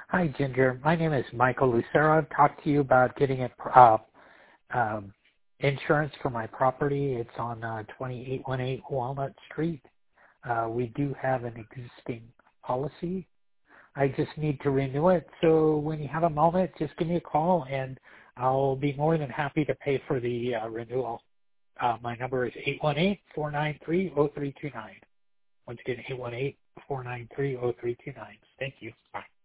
Hi, Ginger. My name is Michael Lucero. I've talked to you about getting um, insurance for my property. It's on 2818 Walnut Street. We do have an existing policy. I just need to renew it. So when you have a moment, just give me a call, and I'll be more than happy to pay for the renewal. My number is 818-493-0329. Once again, 818-493-0329. Thank you. Bye.